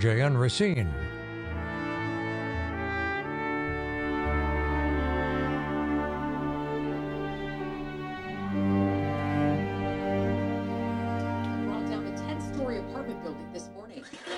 Jayan Racine. Brought down a 10-story apartment building this morning.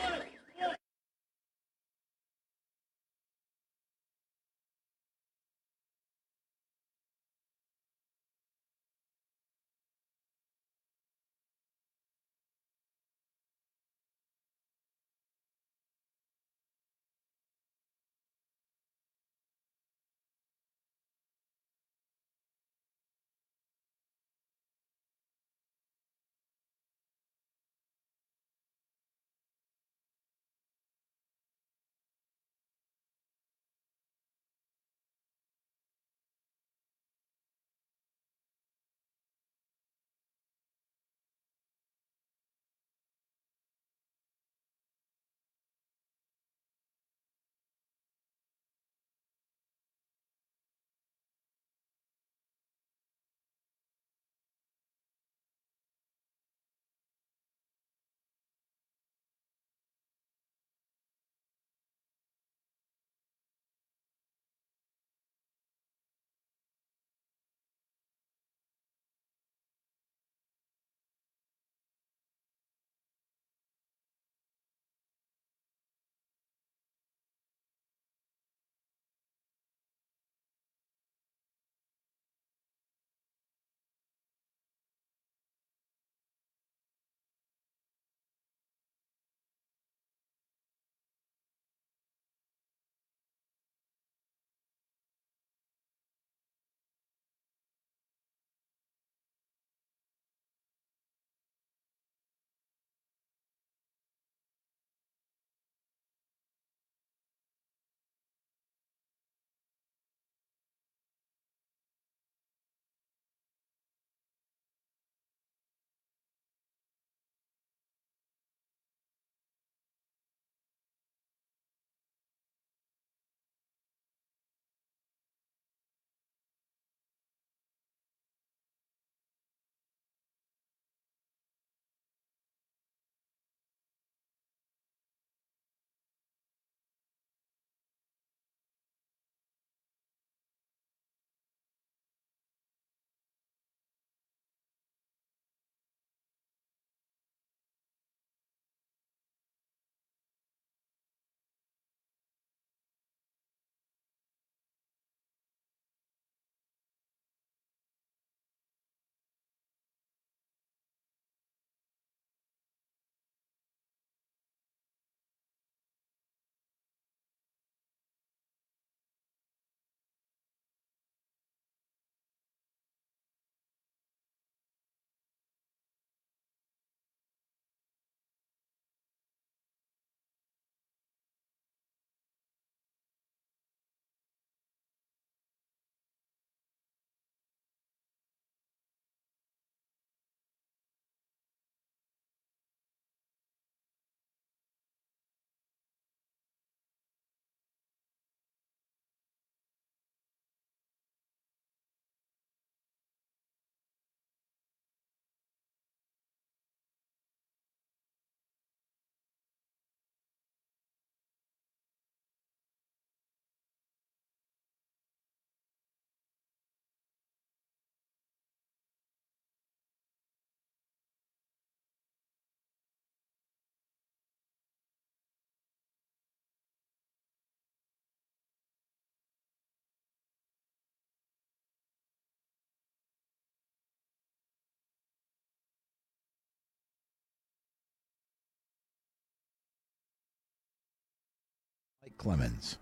Mike Clemens.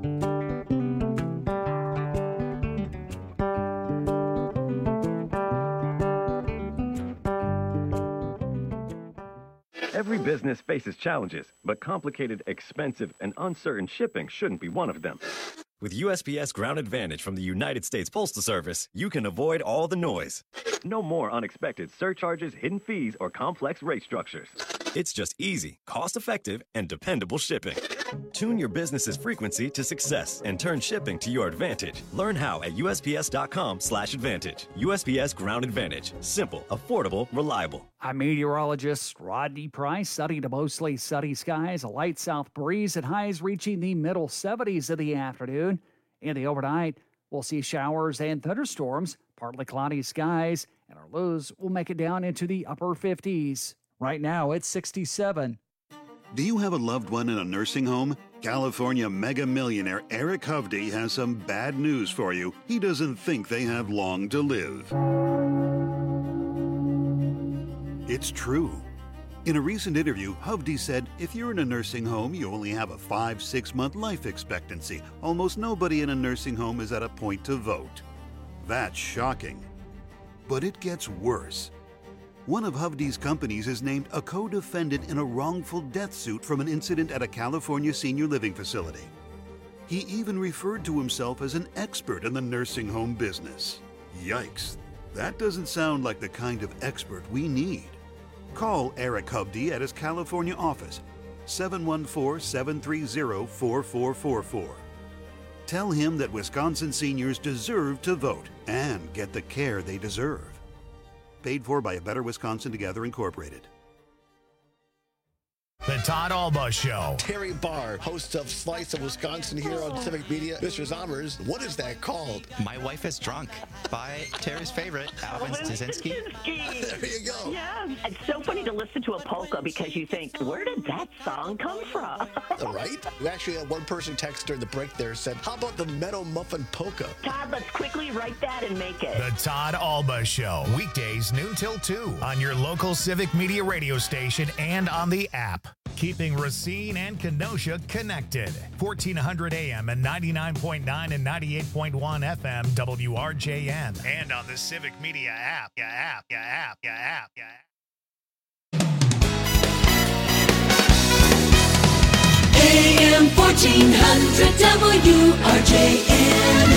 Every business faces challenges, but complicated, expensive, and uncertain shipping shouldn't be one of them. With USPS Ground Advantage from the United States Postal Service, you can avoid all the noise. No more unexpected surcharges, hidden fees, or complex rate structures. It's just easy, cost-effective, and dependable shipping. Tune your business's frequency to success and turn shipping to your advantage. Learn how at USPS.com/advantage. USPS Ground Advantage. Simple, affordable, reliable. I'm meteorologist Rodney Price. Sunny to mostly sunny skies, a light south breeze, and highs reaching the middle 70s in the afternoon. In the overnight, we'll see showers and thunderstorms, partly cloudy skies, and our lows will make it down into the upper 50s. Right now, it's 67. Do you have a loved one in a nursing home? California mega millionaire Eric Hovde has some bad news for you. He doesn't think they have long to live. It's true. In a recent interview, Hovde said, if you're in a nursing home, you only have a 5-6 month life expectancy. Almost nobody in a nursing home is at a point to vote. That's shocking. But it gets worse. One of Hovde's companies is named a co-defendant in a wrongful death suit from an incident at a California senior living facility. He even referred to himself as an expert in the nursing home business. Yikes, that doesn't sound like the kind of expert we need. Call Eric Hovde at his California office, 714-730-4444. Tell him that Wisconsin seniors deserve to vote and get the care they deserve. Paid for by A Better Wisconsin Together, Incorporated. The Todd Alba Show. Terry Barr, host of Slice of Wisconsin here on Civic Media. Mr. Zommers, what is that called? My Wife is Drunk by Terry's favorite, Alvin Stasinski. There you go. Yeah, it's so funny to listen to a polka because you think, where did that song come from? Right? We actually had one person text during the break there said, how about the Meadow Muffin Polka? Todd, let's quickly write that and make it. The Todd Alba Show. Weekdays noon till 2 on your local Civic Media radio station and on the app. Keeping Racine and Kenosha connected. 1400 AM and 99.9 and 98.1 FM WRJN. And on the Civic Media app. AM 1400 WRJN.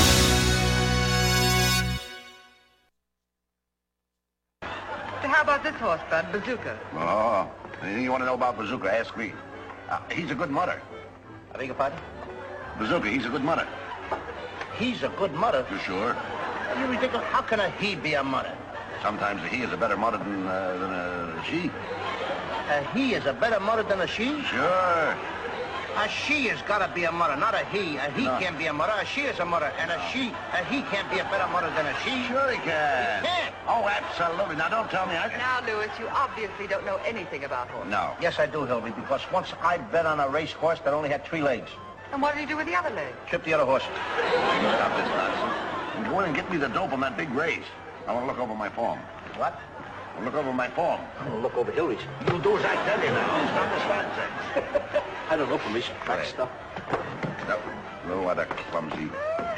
How about this horse, Bud? Bazooka. Oh, anything you want to know about Bazooka, ask me. He's a good mudder. I beg your pardon? Bazooka, he's a good mudder. He's a good mudder? You sure? You ridiculous. How can a he be a mudder? Sometimes a he is a better mudder than a she. A he is a better mudder than a she? Sure. A she has got to be a mudder, not a he. A he No. can't be a mudder. A she is a mudder. And a he can't be a better mudder than a she. Sure he can. He can't. Oh, absolutely. Now, don't tell me I... Now, Louis, you obviously don't know anything about horses. No. Yes, I do, Hilary, because once I bet on a race horse that only had 3 legs. And what did you do with the other leg? Trip the other horses. Stop this nonsense. And go in and get me the dope on that big race. I want to look over my form. What? I'll look over my form. I'm going to look over Hillary's. You'll do as I tell you now. Stop this nonsense. I don't know from this crack stuff. No other clumsy...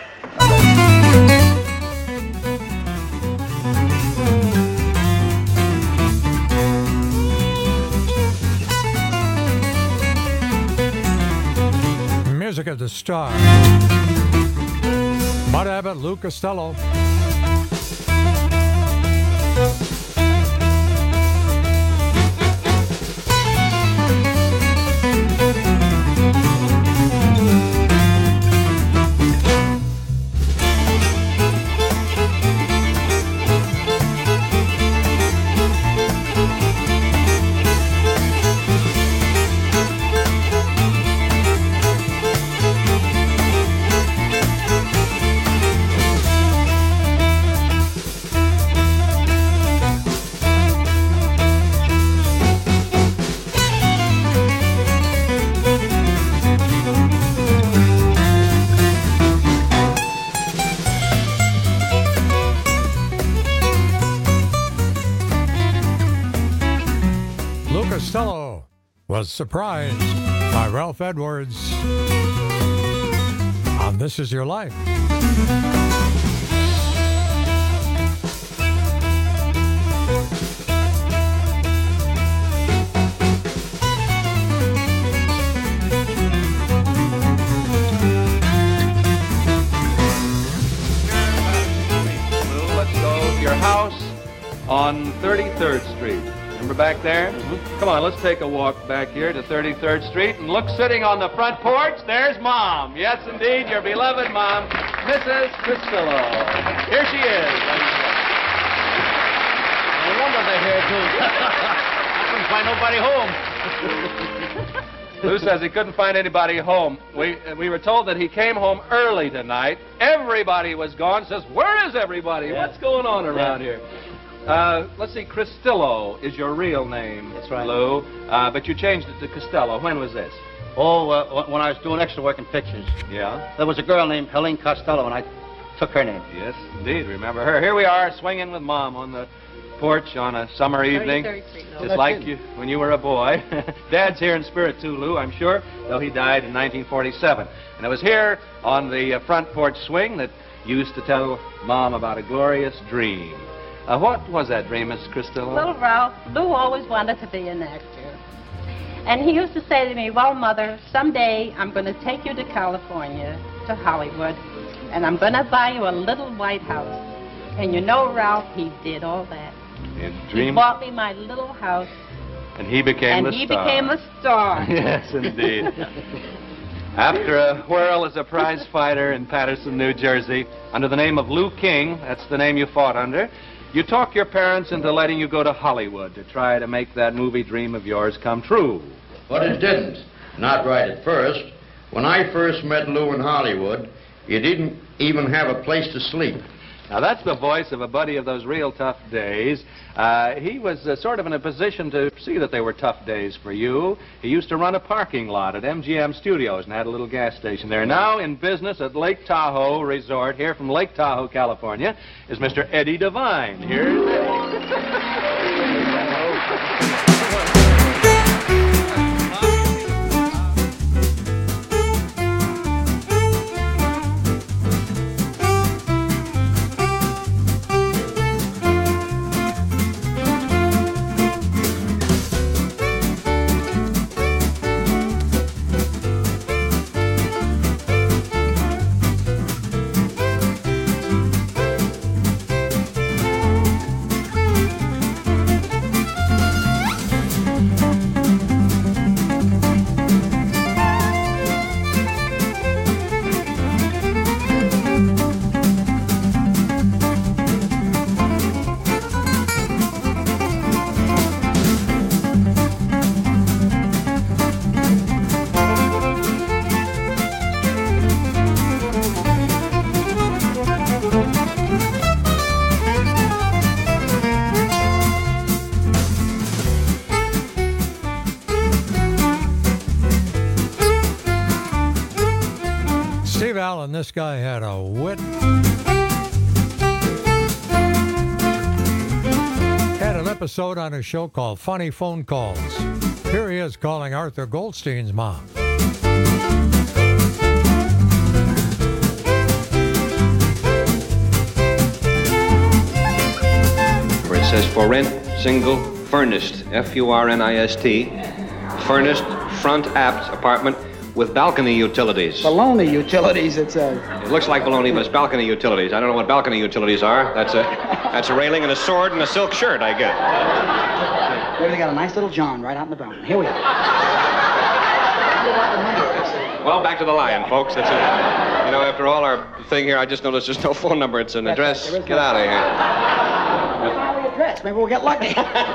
Music at the Star. Bud Abbott, Lou Costello. Costello was surprised by Ralph Edwards on This Is Your Life. Let's go to your house on 33rd Street. Number back there? Mm-hmm. Come on, let's take a walk back here to 33rd Street and look sitting on the front porch. There's Mom. Yes, indeed, your beloved Mom, Mrs. Cristillo. Here she is. No wonder they're here, too. I couldn't find nobody home. Lou says he couldn't find anybody home. We were told that he came home early tonight. Everybody was gone. Says, where is everybody? Yeah. What's going on around here? Let's see, Cristillo is your real name. That's right. Lou. But you changed it to Costello. When was this? Oh, when I was doing extra work in pictures. Yeah? There was a girl named Helene Costello, and I took her name. Yes, indeed. Remember her. Here we are, swinging with Mom on the porch on a summer evening. Just like you when you were a boy. Dad's here in spirit, too, Lou, I'm sure, though he died in 1947. And it was here on the front porch swing that you used to tell Mom about a glorious dream. What was that dream, Miss Cristillo? Little Ralph, Lou always wanted to be an actor. And he used to say to me, well, Mother, someday I'm going to take you to California, to Hollywood, and I'm going to buy you a little white house. And you know, Ralph, he did all that. He bought me my little house. And he became the star. And he became a star. Yes, indeed. After a whirl as a prize fighter in Patterson, New Jersey, under the name of Lou King, that's the name you fought under, you talked your parents into letting you go to Hollywood to try to make that movie dream of yours come true. But it didn't. Not right at first. When I first met Lou in Hollywood, you didn't even have a place to sleep. Now, that's the voice of a buddy of those real tough days. He was sort of in a position to see that they were tough days for you. He used to run a parking lot at MGM Studios and had a little gas station there. Now in business at Lake Tahoe Resort, here from Lake Tahoe, California, is Mr. Eddie Devine. Here's Eddie. Allen, this guy had a wit. Had an episode on his show called Funny Phone Calls. Here he is calling Arthur Goldstein's mom. Where it says for rent, single, furnished, F-U-R-N-I-S-T, furnished, front apt apartment with balcony utilities. Baloney utilities, it says. It looks like baloney, but it's balcony utilities. I don't know what balcony utilities are. That's a railing and a sword and a silk shirt, I guess. Maybe they got a nice little John right out in the balcony. Here we are. Well, back to the Lion, folks. That's it. You know, after all our thing here, I just noticed there's no phone number. It's an address. Get out of here. Finally address. Maybe we'll get lucky.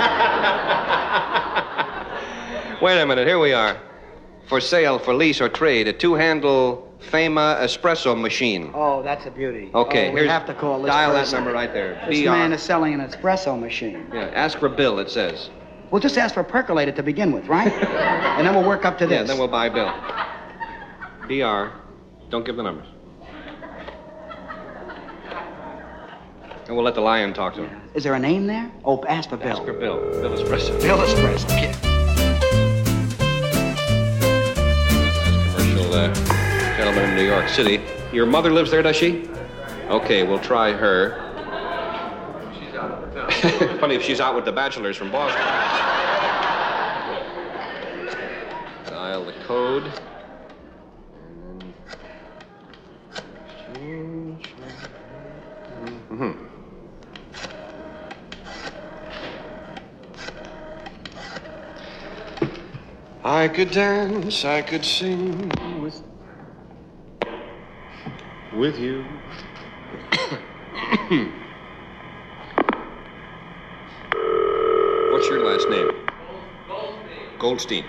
Wait a minute. Here we are. For sale, for lease, or trade, a two-handle Fama espresso machine. Oh, that's a beauty. Okay, we have to call this dial person. that number right there. This BR. man is selling an espresso machine. Yeah, ask for Bill, it says. We'll just ask for percolated to begin with, right? And then we'll work up to this. Yeah, then we'll buy Bill. BR. Don't give the numbers. And we'll let the Lion talk to him. Is there a name there? Oh, ask for Bill. Ask for Bill. Bill Espresso. Bill Espresso, yeah. Gentleman in New York City. Your mother lives there, does she? Okay, we'll try her. She's out. Funny if she's out with the bachelors from Boston. Dial the code. I could dance, I could sing with you. What's your last name? Goldstein.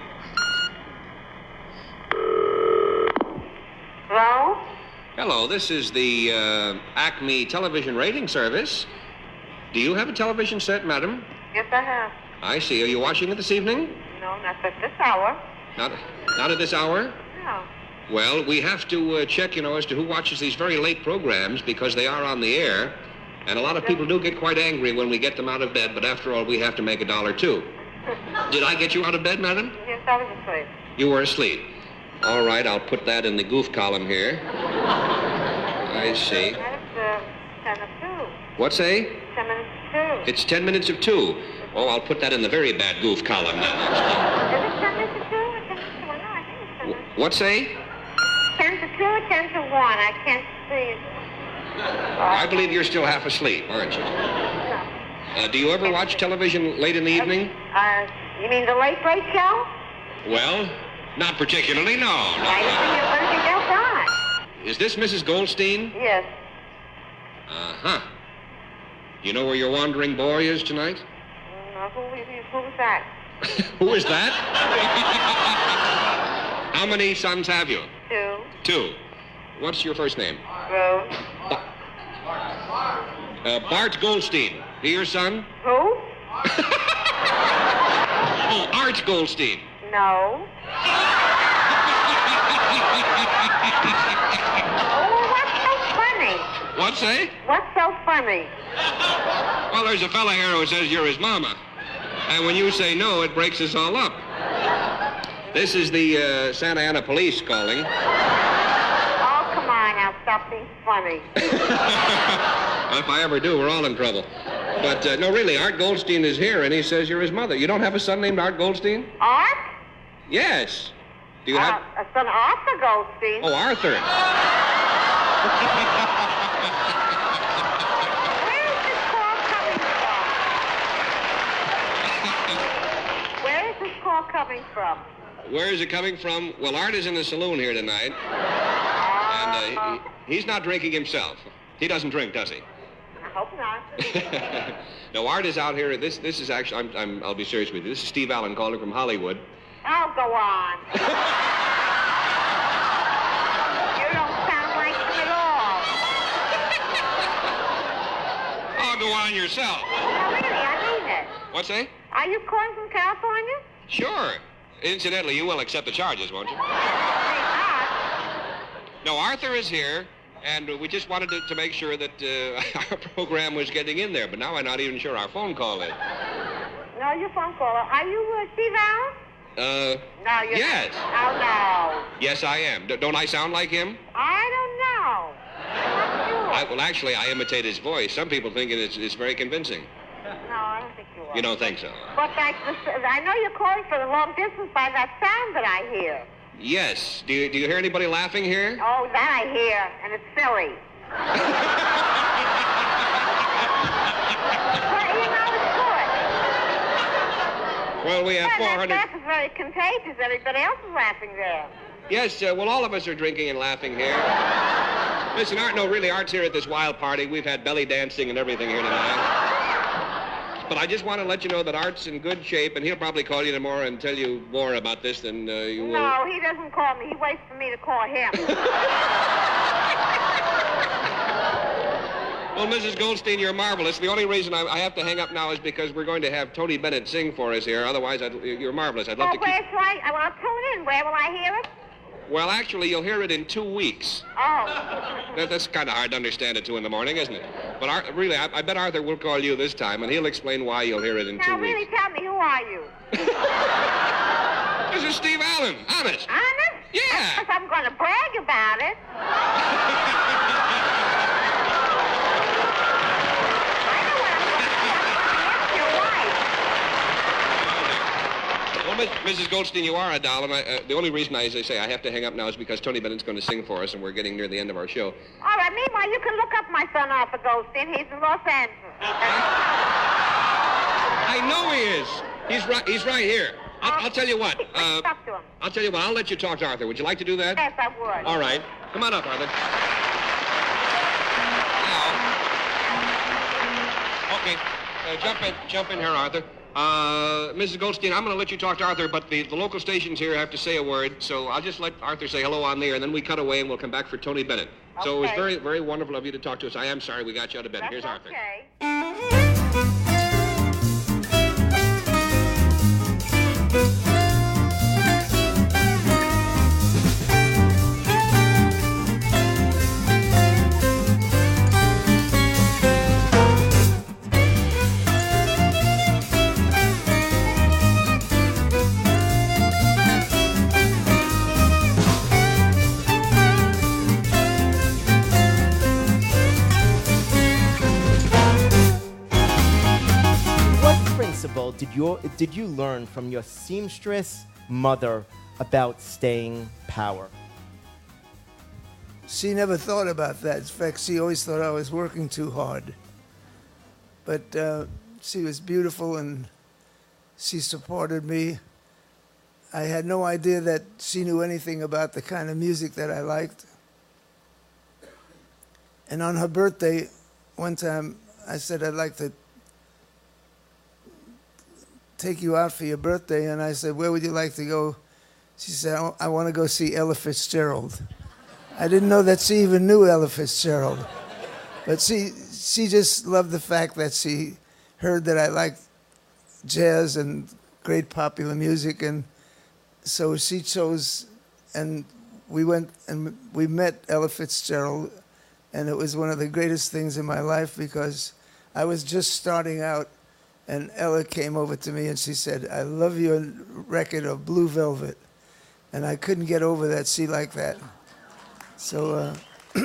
Hello? Hello, this is the Acme Television Rating Service. Do you have a television set, madam? Yes, I have. I see. Are you watching it this evening? No, not at this hour. Not at this hour? No. Well, we have to check, as to who watches these very late programs because they are on the air. And a lot of people do get quite angry when we get them out of bed, but after all, we have to make $1 too. Did I get you out of bed, madam? Yes, I was asleep. You were asleep. All right, I'll put that in the goof column here. I see. That's 10 of 2. What say? 10 minutes of 2. It's 10 minutes of 2. Oh, I'll put that in the very bad goof column then. Is it 10 minutes of 2 or 10 to 2? No, I think it's 10 minutes. What say? 10 to 2 or 10 to 1? I can't see. I believe you're still half asleep, aren't you? Do you ever watch television late in the evening? You mean the Late Late Show? Well, not particularly, no. I see everything else on. Is this Mrs. Goldstein? Yes. Uh-huh. You know where your wandering boy is tonight? Who's that? Who is that? How many sons have you? 2. 2. What's your first name? Rose. Bart Goldstein. He your son? Who? Oh, Art Goldstein. No. Oh, what's so funny? What say? What's so funny? Well, there's a fella here who says you're his mama. And when you say no, it breaks us all up. This is the Santa Ana police calling. Oh, come on now, stop being funny. If I ever do, we're all in trouble. But, no, really, Art Goldstein is here, and he says you're his mother. You don't have a son named Art Goldstein? Art? Yes. Do you have... A son, Arthur Goldstein. Oh, Arthur. Where is this call coming from? Where is it coming from? Well, Art is in the saloon here tonight. And he's not drinking himself. He doesn't drink, does he? I hope not. No, Art is out here. This is actually, I'll be serious with you. This is Steve Allen calling from Hollywood. Oh, go on. You don't sound like him at all. Oh, go on yourself. No, really, I mean it. What's that? Are you calling from California? Sure. Incidentally, you will accept the charges, won't you? No, Arthur is here, and we just wanted to make sure that our program was getting in there, but now I'm not even sure our phone call is. No, your phone caller. Are you Steve Allen? No, you're yes. not. Oh, no. Yes, I am. Don't I sound like him? I don't know. I'm not sure. Well, actually, I imitate his voice. Some people think it's very convincing. No, I don't think you are. You don't think so? But I know you're calling for the long distance by that sound that I hear. Yes. Do you hear anybody laughing here? Oh, that I hear, and it's silly. But, you know, it's good. Well, we have 400... That laugh is very contagious. Everybody else is laughing there. Yes, well, all of us are drinking and laughing here. Listen, Art's here at this wild party. We've had belly dancing and everything here tonight. But I just want to let you know that Art's in good shape, and he'll probably call you tomorrow and tell you more about this than you will. No, he doesn't call me. He waits for me to call him. Well, Mrs. Goldstein, you're marvelous. The only reason I have to hang up now is because we're going to have Tony Bennett sing for us here. Otherwise, you're marvelous. I'd love to keep... where's right? I'll tune in. Where will I hear it? Well, actually, you'll hear it in 2 weeks. Oh. That's kind of hard to understand at 2 in the morning, isn't it? But really, I bet Arthur will call you this time, and he'll explain why you'll hear it in 2 weeks. Now, really, tell me, who are you? This is Steve Allen. Honest. Honest? Yeah. Because I'm going to brag about it. Well, Mrs. Goldstein, you are a doll, and the only reason I say I have to hang up now is because Tony Bennett's going to sing for us, and we're getting near the end of our show. All right, meanwhile, you can look up my son, Arthur Goldstein. He's in Los Angeles. I know he is. He's right here. I'll tell you what. Talk to him. I'll tell you what. I'll let you talk to Arthur. Would you like to do that? Yes, I would. All right. Come on up, Arthur. Now. Okay. Jump in here, Arthur. Mrs. Goldstein, I'm going to let you talk to Arthur, but the local stations here have to say a word, so I'll just let Arthur say hello on there, and then we cut away and we'll come back for Tony Bennett. Okay. So it was very, very wonderful of you to talk to us. I am sorry we got you out of bed. That's Here's Arthur. Okay. Did you learn from your seamstress mother about staying power? She never thought about that. In fact, she always thought I was working too hard. But she was beautiful and she supported me. I had no idea that she knew anything about the kind of music that I liked. And on her birthday, one time, I said, I'd like to take you out for your birthday. And I said, where would you like to go? She said, I want to go see Ella Fitzgerald. I didn't know that she even knew Ella Fitzgerald. But she just loved the fact that she heard that I liked jazz and great popular music. And so she chose, and we went and we met Ella Fitzgerald. And it was one of the greatest things in my life because I was just starting out. And Ella came over to me and she said, I love your record of Blue Velvet. And I couldn't get over that she liked that. So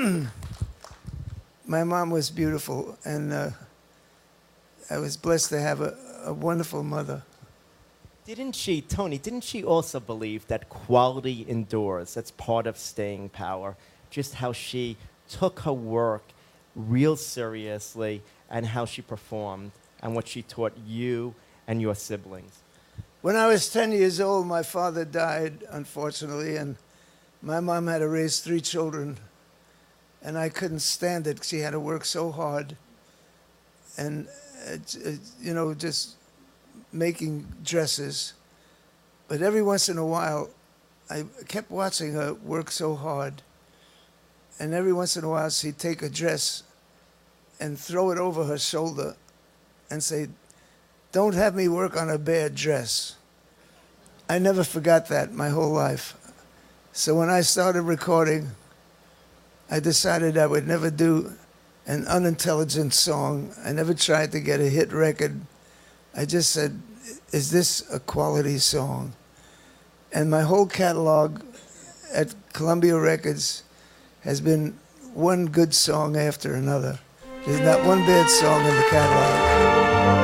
my mom was beautiful, and I was blessed to have a wonderful mother. Didn't she also believe that quality endures? That's part of staying power. Just how she took her work real seriously and how she performed and what she taught you and your siblings. When I was 10 years old, my father died, unfortunately, and my mom had to raise 3 children, and I couldn't stand it. She had to work so hard, and just making dresses. But every once in a while, I kept watching her work so hard, and every once in a while, she'd take a dress and throw it over her shoulder and say, don't have me work on a bad dress. I never forgot that my whole life. So when I started recording, I decided I would never do an unintelligent song. I never tried to get a hit record. I just said, is this a quality song? And my whole catalog at Columbia Records has been one good song after another. There's not one bad song in the catalog.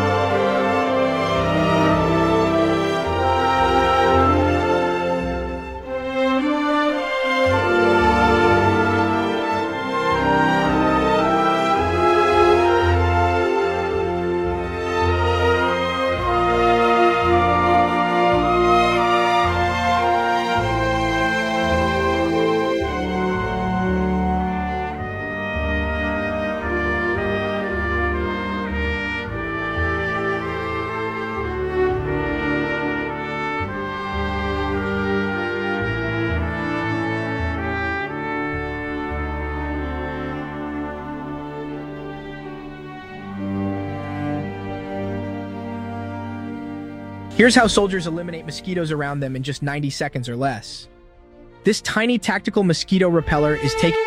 Here's how soldiers eliminate mosquitoes around them in just 90 seconds or less. This tiny tactical mosquito repeller is taken...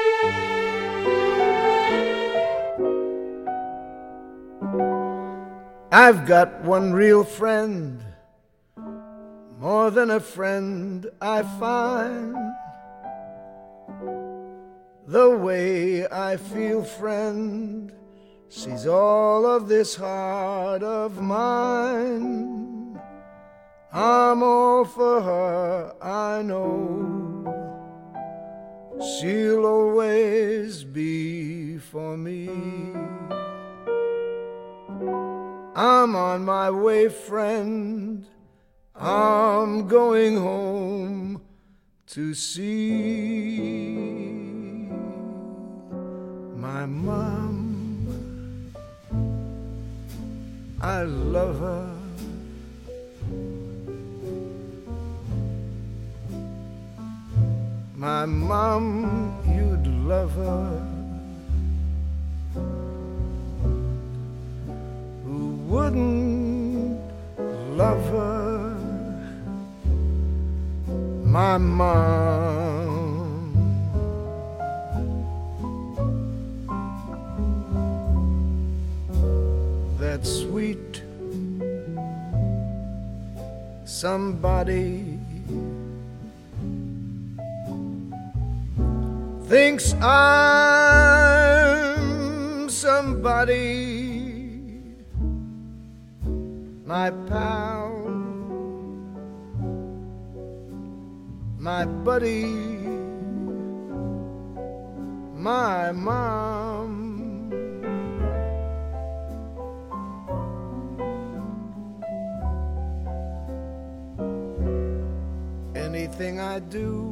I've got one real friend, more than a friend I find. The way I feel, friend, sees all of this heart of mine. I'm all for her, I know. She'll always be for me. I'm on my way, friend. I'm going home to see my mom. I love her. My mom, you'd love her. Who wouldn't love her? My mom. That sweet somebody thinks I'm somebody, my pal, my buddy, my mom. Anything I do,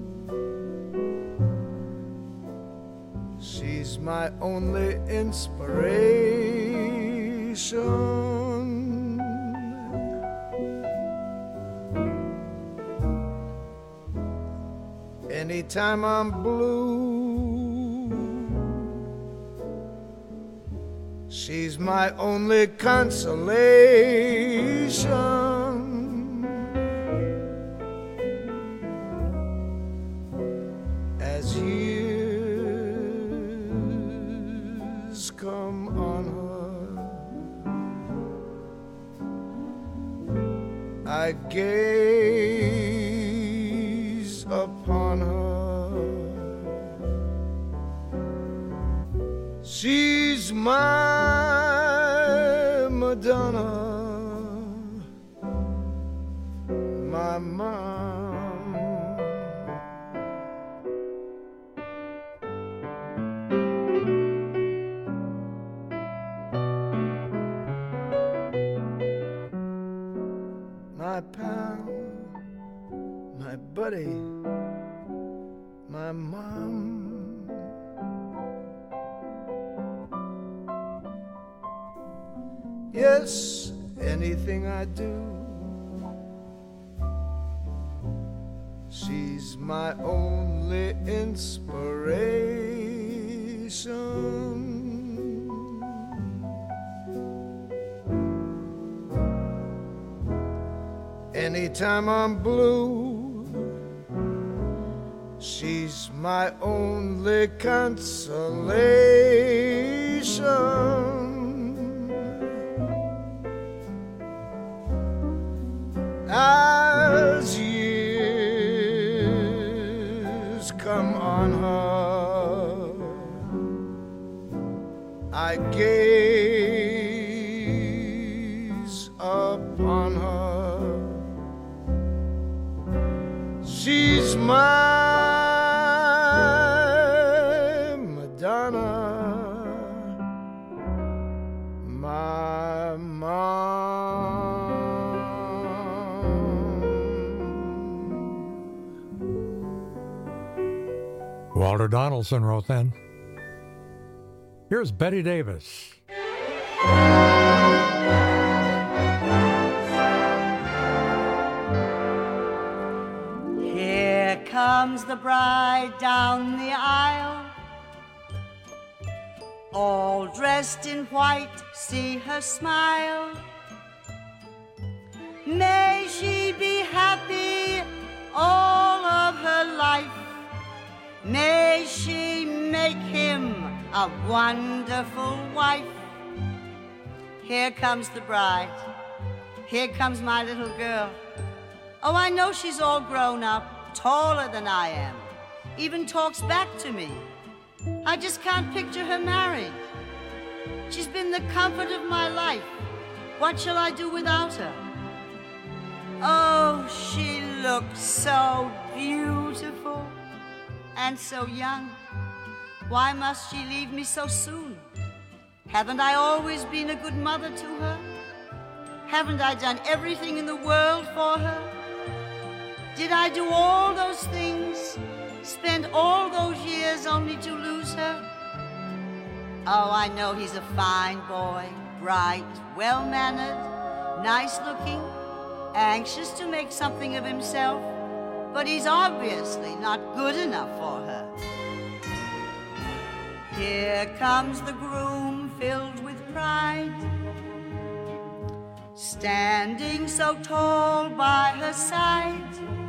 she's my only inspiration. Anytime I'm blue, she's my only consolation. As years come on her, I gaze upon her. She's my Madonna, my mom. My pal, my buddy, my mom. Yes, anything I do, she's my only inspiration. Anytime I'm blue, she's my only consolation. As years come on her, I gaze upon her. She's my Madonna, my mom. Walter Donaldson wrote then. Here's Betty Davis. Here comes the bride down the aisle, all dressed in white, see her smile. May she be happy all of her life. May she make him a wonderful wife. Here comes the bride. Here comes my little girl. Oh, I know she's all grown up, taller than I am, even talks back to me. I just can't picture her married. She's been the comfort of my life. What shall I do without her? Oh, she looks so beautiful and so young. Why must she leave me so soon? Haven't I always been a good mother to her? Haven't I done everything in the world for her? Did I do all those things, spend all those years only to lose her? Oh, I know he's a fine boy, bright, well-mannered, nice-looking, anxious to make something of himself, but he's obviously not good enough for her. Here comes the groom filled with pride, standing so tall by her side.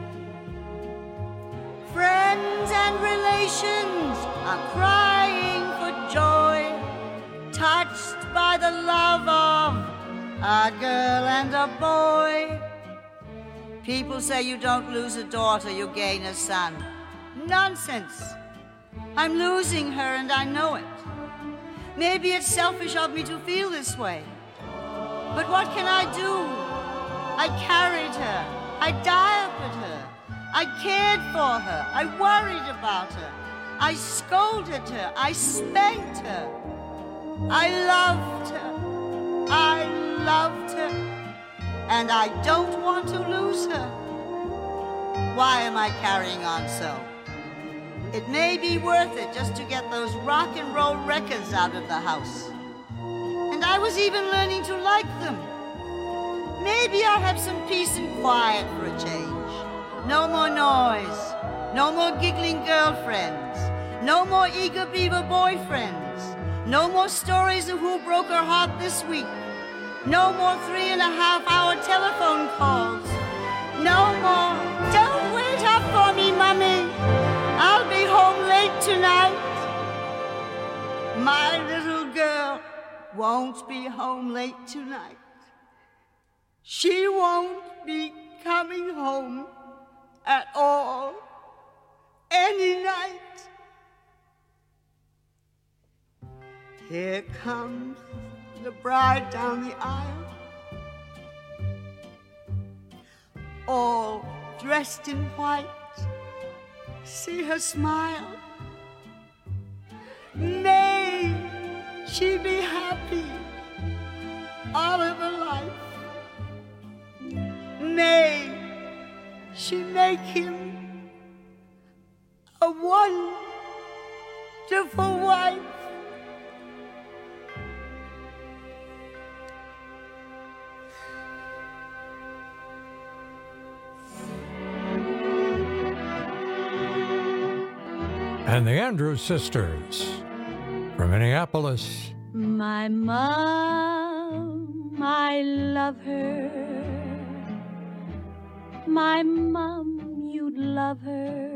Friends and relations are crying for joy, touched by the love of a girl and a boy. People say you don't lose a daughter, you gain a son. Nonsense. I'm losing her and I know it. Maybe it's selfish of me to feel this way. But what can I do? I carried her. I diapered her. I cared for her. I worried about her. I scolded her. I spanked her. I loved her. I loved her. And I don't want to lose her. Why am I carrying on so? It may be worth it just to get those rock and roll records out of the house. And I was even learning to like them. Maybe I'll have some peace and quiet for a change. No more noise. No more giggling girlfriends. No more eager beaver boyfriends. No more stories of who broke her heart this week. No more 3.5-hour telephone calls. No more. Don't wait up for me, Mommy. I'll be home late tonight. My little girl won't be home late tonight. She won't be coming home at all any night. Here comes the bride down the aisle, all dressed in white. See her smile. May she be happy all of her life. May she make him a wonderful wife. And the Andrews Sisters from Minneapolis. My mom, I love her. My mom, you'd love her.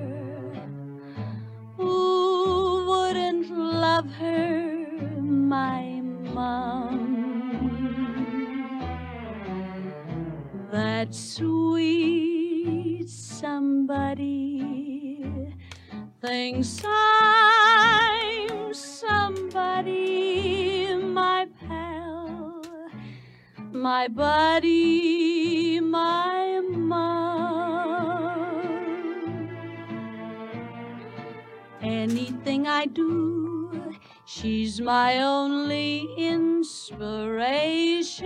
Who wouldn't love her? My mom. That sweet somebody thinks I'm somebody, my pal, my buddy, my mom. Anything I do, she's my only inspiration.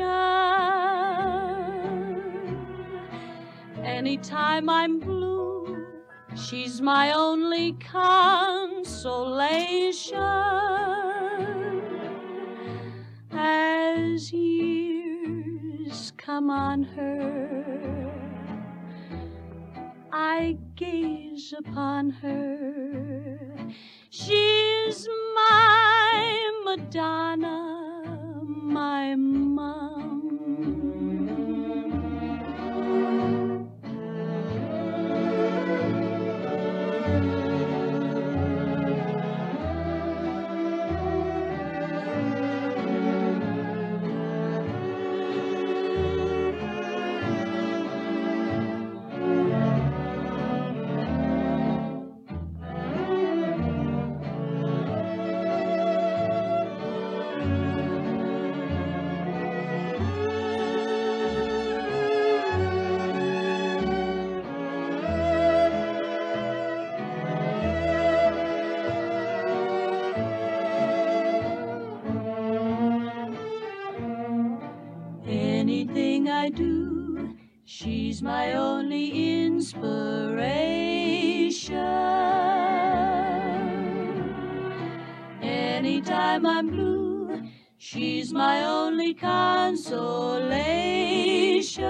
Anytime I'm blue, she's my only consolation. As years come on her, I gaze upon her. She's my Madonna, my mom. I do. She's my only inspiration. Anytime I'm blue, she's my only consolation.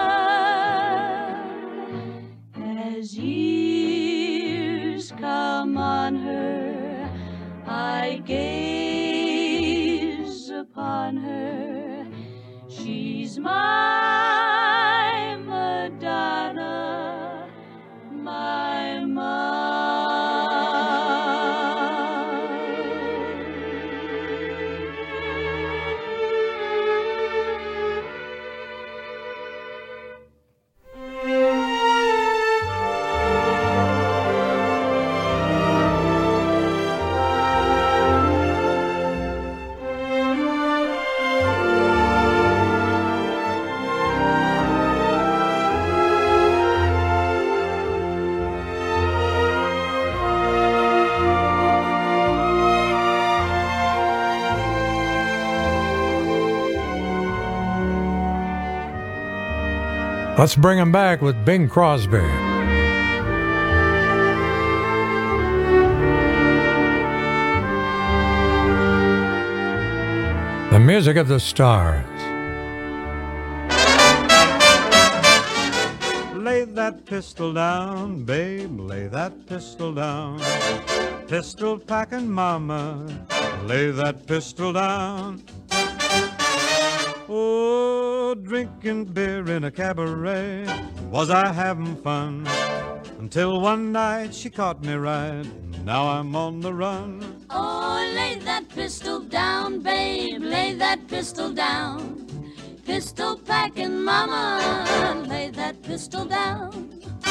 As years come on her, I gaze upon her. She's my Madonna, my Let's bring him back with Bing Crosby. The music of the stars. Lay that pistol down, babe, lay that pistol down. Pistol packing mama, lay that pistol down. Oh, drinking beer in a cabaret, was I having fun? Until one night she caught me right, now I'm on the run. Oh, lay that pistol down, babe, lay that pistol down. Pistol packing mama, lay that pistol down.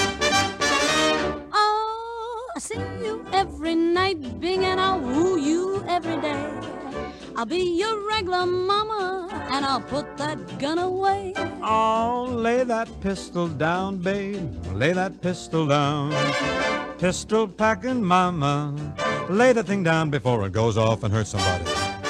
Oh, I see you every night, Bing, and I'll woo you every day. I'll be your regular mama, and I'll put that gun away. Oh, lay that pistol down, babe, lay that pistol down. Pistol packing mama, lay the thing down before it goes off and hurts somebody.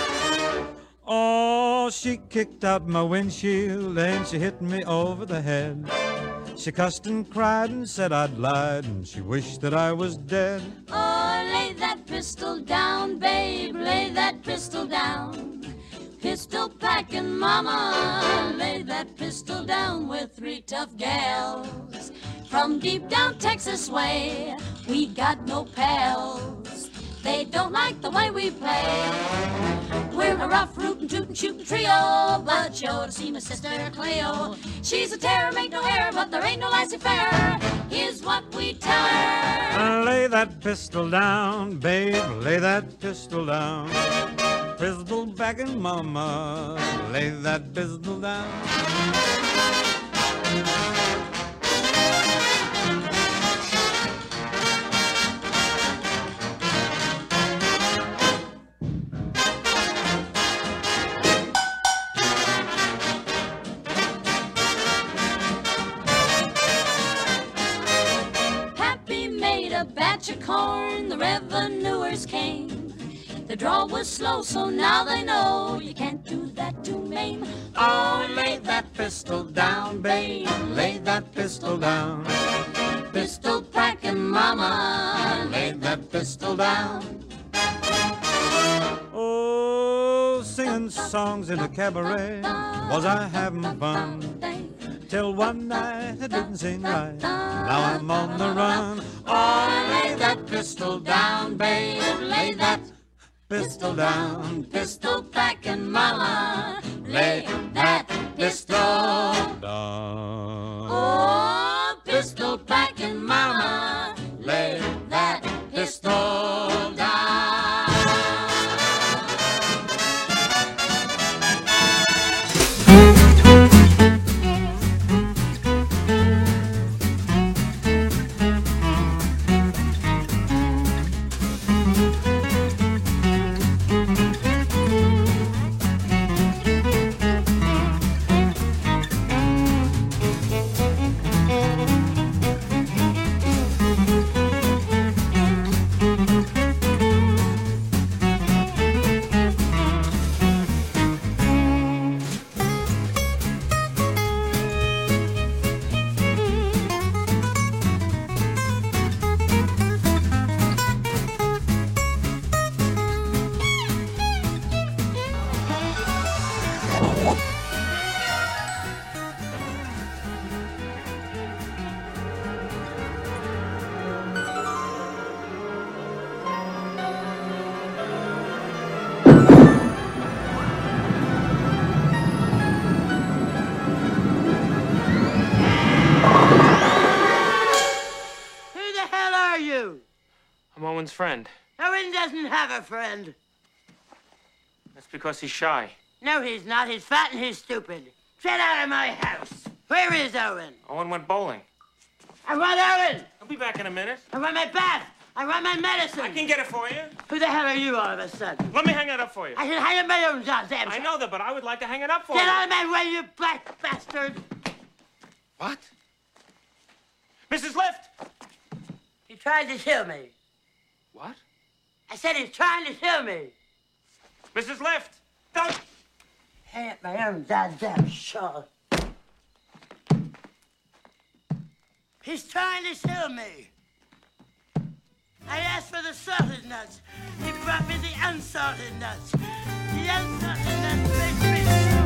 Oh, she kicked out my windshield and she hit me over the head. She cussed and cried and said I'd lied and she wished that I was dead. Oh, lay that pistol down, babe, lay that pistol down. Pistol packing mama, lay that pistol down. With three tough gals from deep down Texas way. We got no pals, they don't like the way we play. We're a rough, rootin', tootin', shootin' trio, but you ought to see my sister Cleo. She's a terror, make no error, but there ain't no laissez-faire. Here's what we tell her. Lay that pistol down, babe, lay that pistol down. Pistol packing mama, lay that pistol down. A batch of corn, the revenuers came. The draw was slow, so now they know you can't do that to Maine. Oh, lay that pistol down, babe, lay that pistol down. Pistol packing mama, lay that pistol down. Oh, singing songs in a cabaret, was I having fun? Till one night I didn't sing right, now I'm on the run. Oh, lay that pistol down, babe, lay that pistol down. Pistol packing mama, lay that pistol down. Oh, pistol packing mama, lay that pistol down. I'm Owen's friend. Owen doesn't have a friend. That's because he's shy. No, he's not. He's fat and he's stupid. Get out of my house. Where is Owen? Owen went bowling. I want Owen. I'll be back in a minute. I want my bath. I want my medicine. I can get it for you. Who the hell are you all of a sudden? Let me hang it up for you. I can hang up my own goddamn. I know that, but I would like to hang it up for you. Get out of my way, you black bastard. What? Mrs. Lift! He tried to kill me. What? I said he's trying to kill me. Mrs. Lift! Don't... Hang up my own goddamn shawl. He's trying to kill me. I asked for the salted nuts. He brought me the unsalted nuts. The unsalted nuts makes me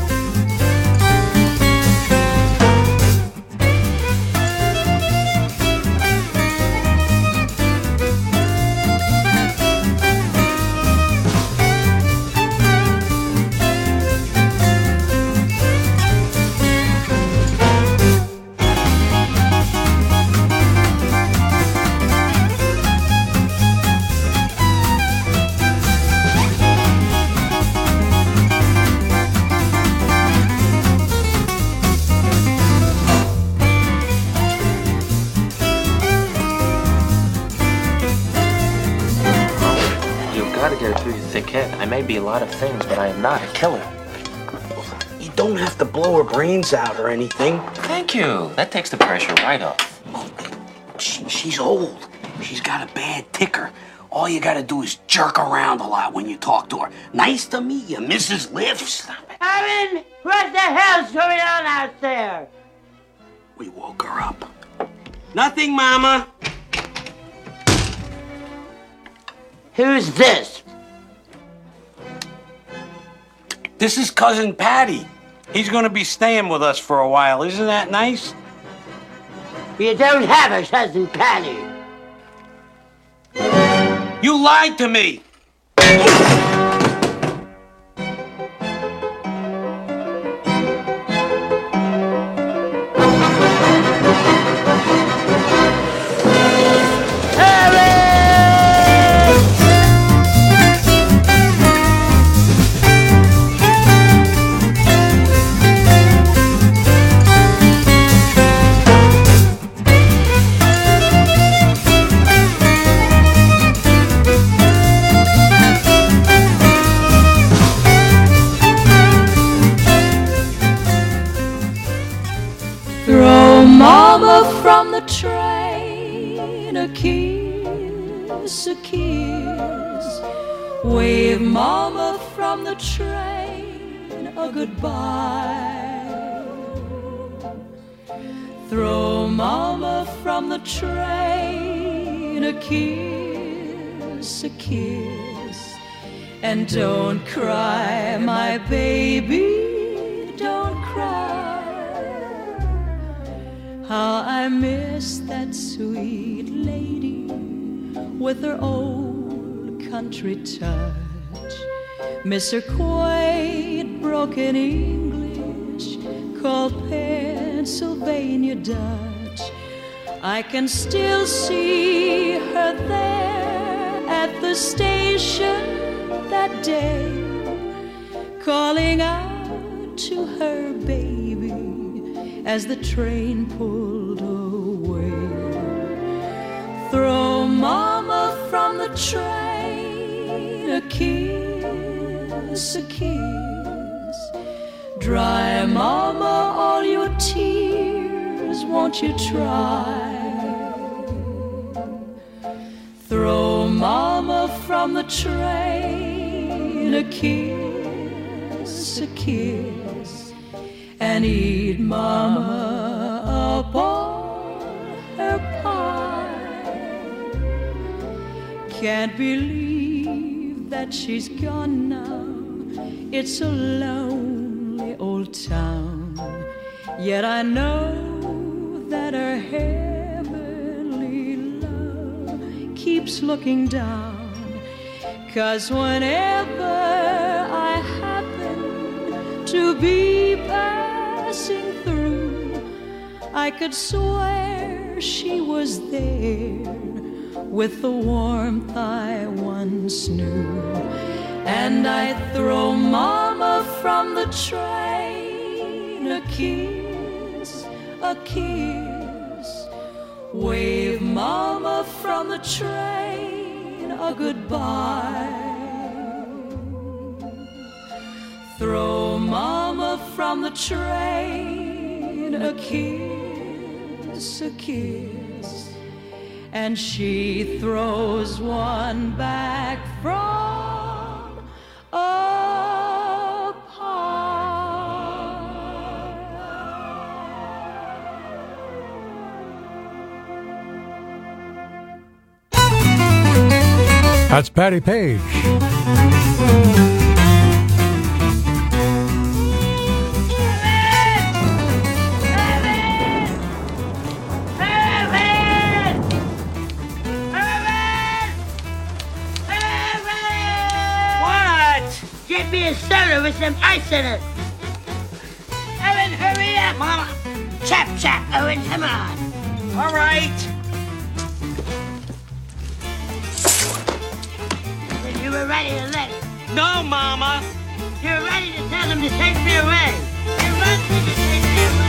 I may be a lot of things, but I am not a killer. You don't have to blow her brains out or anything. Thank you. That takes the pressure right off. She's old. She's got a bad ticker. All you gotta do is jerk around a lot when you talk to her. Nice to meet you, Mrs. Lift. Stop it. Evan, what the hell's going on out there? We woke her up. Nothing, Mama. Who's this? This is Cousin Patty. He's gonna be staying with us for a while. Isn't that nice? You don't have a Cousin Patty. You lied to me. Mama from the train, a kiss, a kiss. Wave Mama from the train, a goodbye. Throw Mama from the train, a kiss, a kiss. And don't cry, my baby, don't cry. How I miss that sweet lady with her old country touch. Miss her quaint broken English called Pennsylvania Dutch. I can still see her there at the station that day, calling out to her baby as the train pulled away. Throw Mama from the train, a kiss, a kiss. Dry Mama all your tears, won't you try? Throw Mama from the train, a kiss, a kiss. And eat Mama up all her pie. Can't believe that she's gone now. It's a lonely old town. Yet I know that her heavenly love keeps looking down. 'Cause whenever I happen to be passing through, I could swear she was there with the warmth I once knew. And I'd throw Mama from the train a kiss, wave Mama from the train a goodbye. Throw Mama from the train a kiss, and she throws one back from a pie. That's Patty Page. Get me a soda with some ice in it. Owen, hurry up, Mama. Chap, Owen, come on. All right. You were ready to let it. No, Mama. You were ready to tell them to take me away. You wanted to take me away.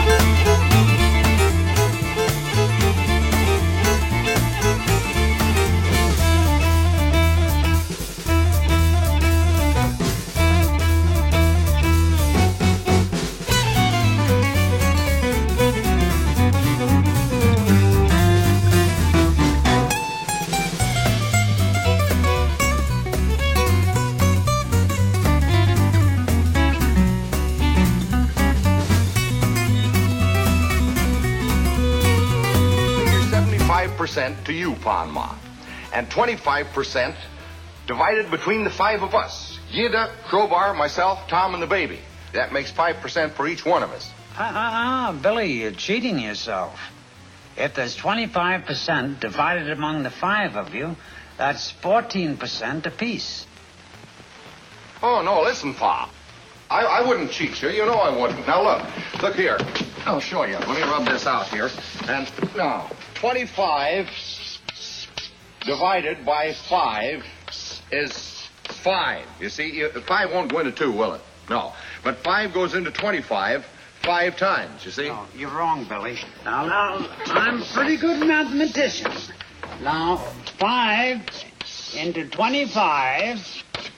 To you, Pon Ma, and 25% divided between the 5 of us. Yida, Crowbar, myself, Tom, and the baby. That makes 5% for each one of us. Billy, you're cheating yourself. If there's 25% divided among the 5 of you, that's 14% apiece. Oh, no, listen, Pa. I wouldn't cheat you. You know I wouldn't. Now, look here. I'll show you. Let me rub this out here. And now, 25 divided by 5 is 5. You see, 5 won't go into 2, will it? No. But 5 goes into 25 5 times, you see? No, you're wrong, Billy. Now, I'm a pretty good mathematician. Now, 5 into 25...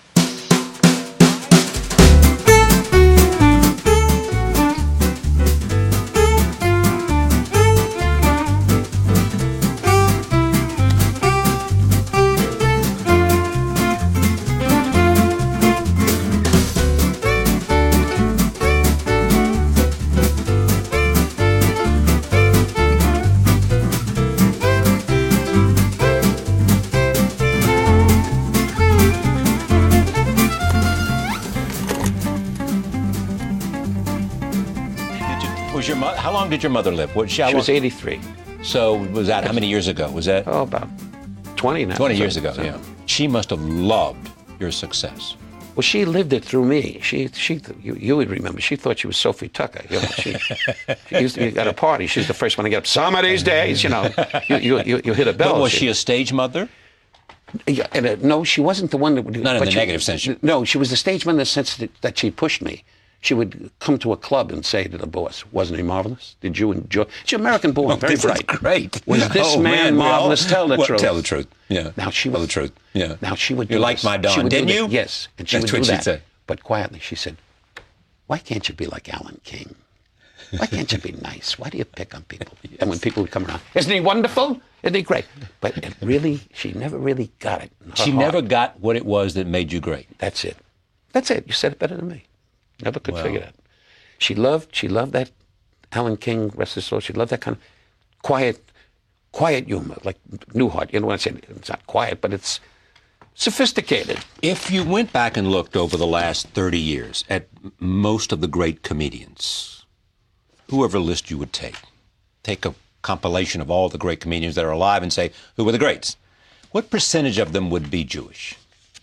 How long did your mother live? She was 83. So was that, how many years ago? Was that? Oh, about 20 now. 20 years ago, yeah. She must have loved your success. Well, she lived it through me. You would remember, she thought she was Sophie Tucker. You know, she used to be at a party. She's the first one to get up. Some of these days, you know, you hit a bell. But was she a stage mother? Yeah, no, she wasn't the one that would... Not in the negative sense. No, she was the stage one in the sense that she pushed me. She would come to a club and say to the boss, "Wasn't he marvelous? Did you enjoy?" She's American-born, very bright. Great. Was this man marvelous? Tell the truth. Tell the truth. Yeah. Now she would. Tell the truth. Yeah. Now she would. You liked my Don, didn't you? Yes. And she That's would what do she'd that. say. But quietly, she said, "Why can't you be like Alan King? Why can't you be nice? Why do you pick on people?" Yes. And when people would come around, "Isn't he wonderful? Isn't he great?" But it really, she never really got it. She never got what it was that made you great. That's it. That's it. You said it better than me. Never could figure that. She loved that Alan King, rest his soul. She loved that kind of quiet humor, like Newhart. You know what I said? It's not quiet, but it's sophisticated. If you went back and looked over the last 30 years at most of the great comedians, whoever list you would take a compilation of all the great comedians that are alive and say, who were the greats? What percentage of them would be Jewish?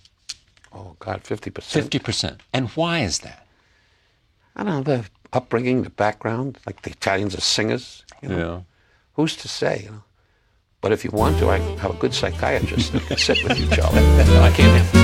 Oh, God, 50%. 50%. And why is that? I don't know, the upbringing, the background, like the Italians are singers. You know? Yeah. Who's to say? You know? But if you want to, I have a good psychiatrist that can sit with you, Charlie. I can't have.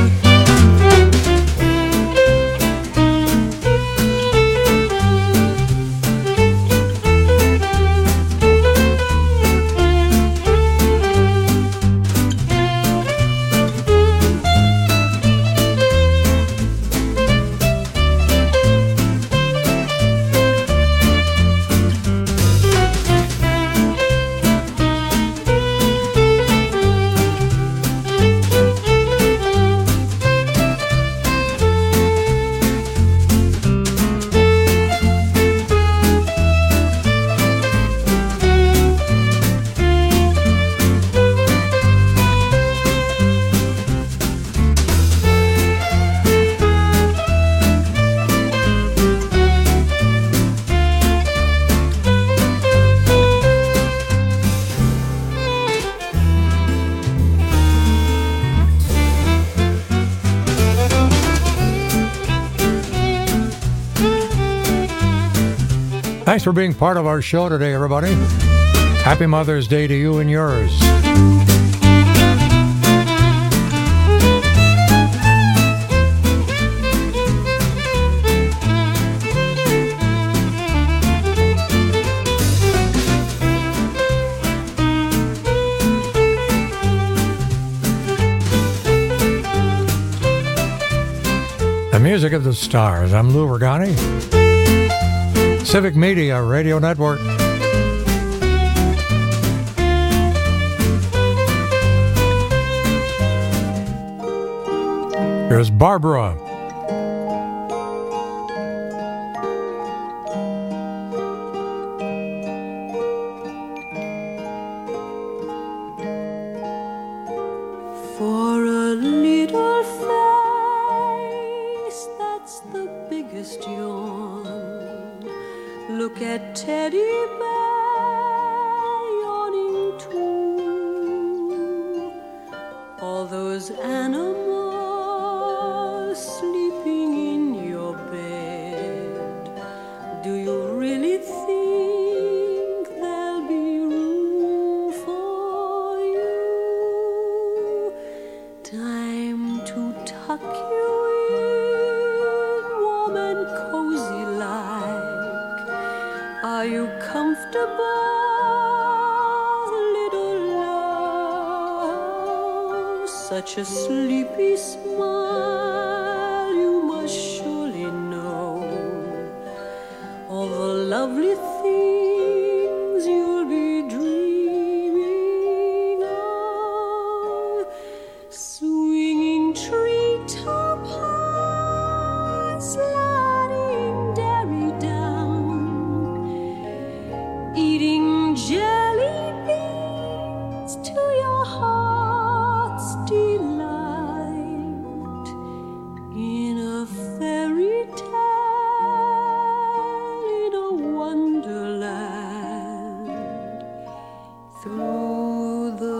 Thanks for being part of our show today, everybody. Happy Mother's Day to you and yours. The music of the stars. I'm Lou Ragani. Civic Media Radio Network. Here's Barbara. For a little face that's the biggest yawn, look at Teddy Bear yawning too. All those animals sleeping in your bed, do you really think there'll be room for you? Time to tuck you in, warm and cozy like. Are you comfortable, little love? Such a sleepy smile, you must surely know all the lovely things you'll be dreaming of. Swinging treetop high, sliding dairy down, eating jelly beans to your heart's delight, in a fairy tale, in a wonderland, through the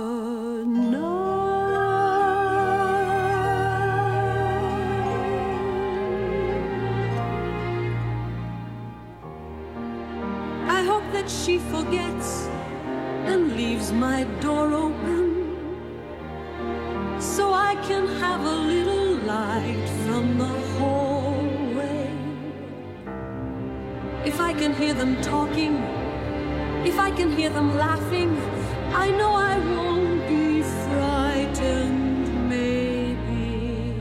I hope that she forgets and leaves my door open, so I can have a little light from the hallway. If I can hear them talking, if I can hear them laughing, I know I won't be frightened, maybe.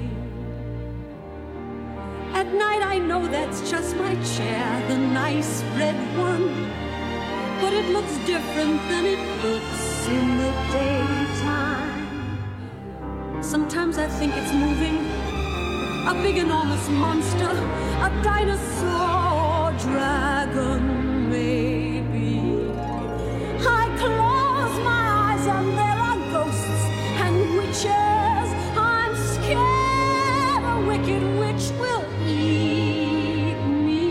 At night I know that's just my chair, the nice red one, but it looks different than it looks in the daytime. Sometimes I think it's moving, a big enormous monster, a dinosaur dragon, maybe. I close my eyes and there are ghosts and witches. I'm scared a wicked witch will eat me.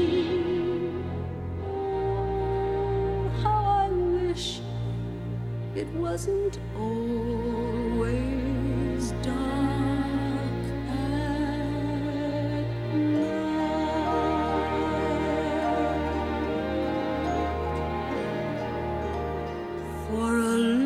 How I wish it wasn't always dark at night. For a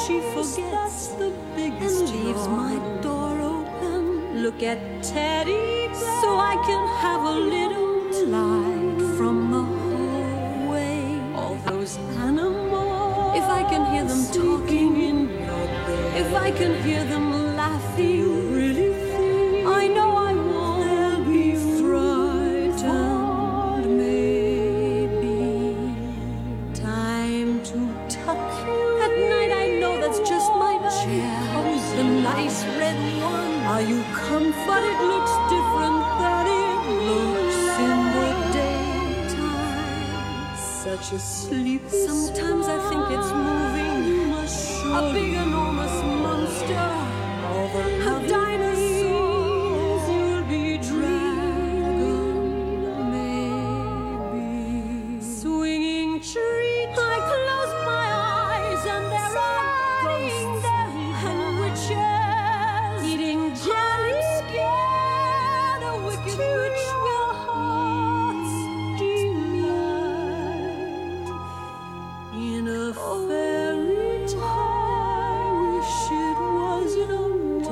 she forgets the biggest and leaves my door open. Look at Teddy Bear, so I can have a little light from the hallway. All those animals, if I can hear them talking in your bed, if I can hear them laughing, really feel, I know I won't be frightened. Maybe time to tuck you at night. I know that's just my chair, the nice red one. Are you comforted? It looks different than it looks in the daytime. Such a sleepy. Sometimes I think it's moving, a big enormous monster. How dinosaurs will be dragon, maybe swinging trees. I close my eyes and there are ghosts and witches eating jelly. Scared a wicked witch will hearts delight in a fairy tale. Wish it was in a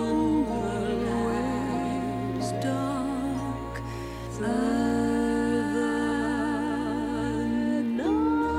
wonderland's dark further night.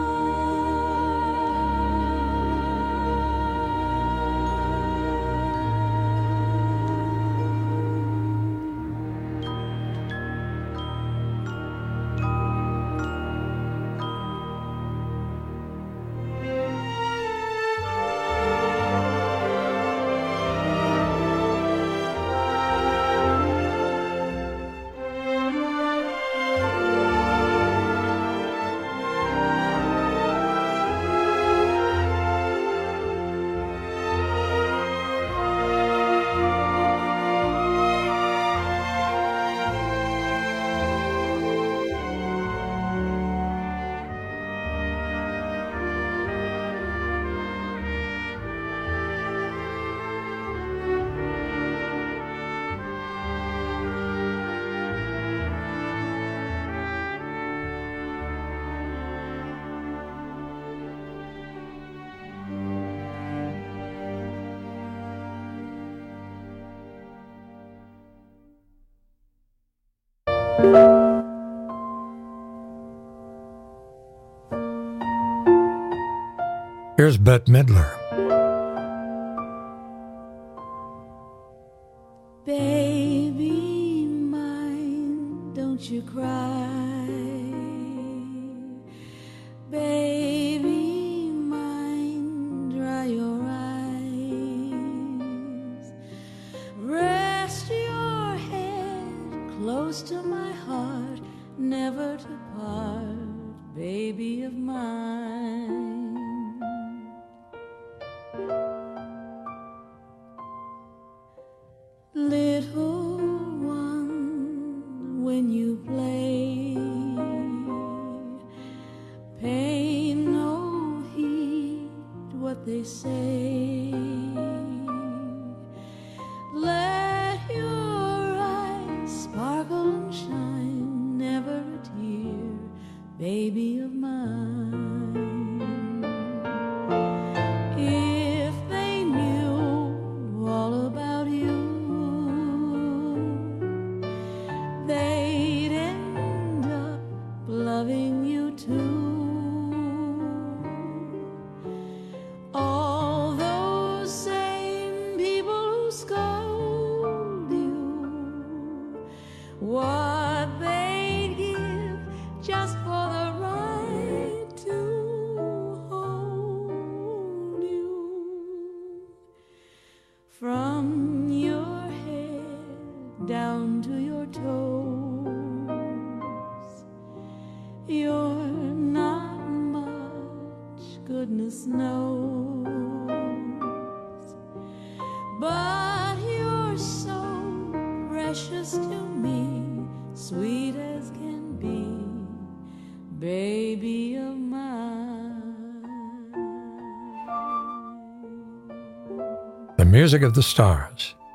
Here's Bette Midler. Baby mine, don't you cry. Baby mine, dry your eyes. Rest your head close to my heart, never to part, baby of mine. Little one, when you play, pay no heed what they say. Let your eyes sparkle and shine, never a tear, baby of mine. If they knew all about you, they'd end up loving you too. All those same people who scold you, what they'd give just for the right to hold you. From your head down to your toes, you're not much, goodness knows, but you're so precious to me, sweet as can be, baby of mine. The music of the stars.